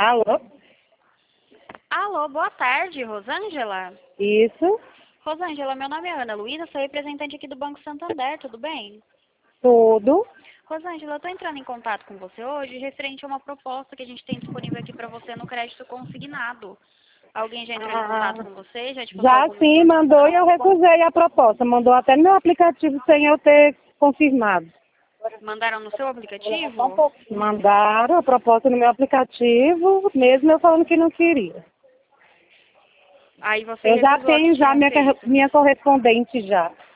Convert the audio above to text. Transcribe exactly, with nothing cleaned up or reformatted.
Alô? Alô, boa tarde, Rosângela. Isso, Rosângela, meu nome é Ana Luísa, sou representante aqui do Banco Santander, tudo bem? tudo. Rosângela, eu estou entrando em contato com você hoje referente a uma proposta que a gente tem disponível aqui para você no crédito consignado. Alguém já entrou em Ah, contato com você? Já te passou já alguma sim, mandou e eu informação? recusei a proposta. Mandou até no meu aplicativo sem eu ter confirmado. Mandaram no seu aplicativo? Mandaram a proposta no meu aplicativo, mesmo eu falando que não queria. Aí você Eu já recusou a que tenho já tinham minha, feito. minha correspondente já.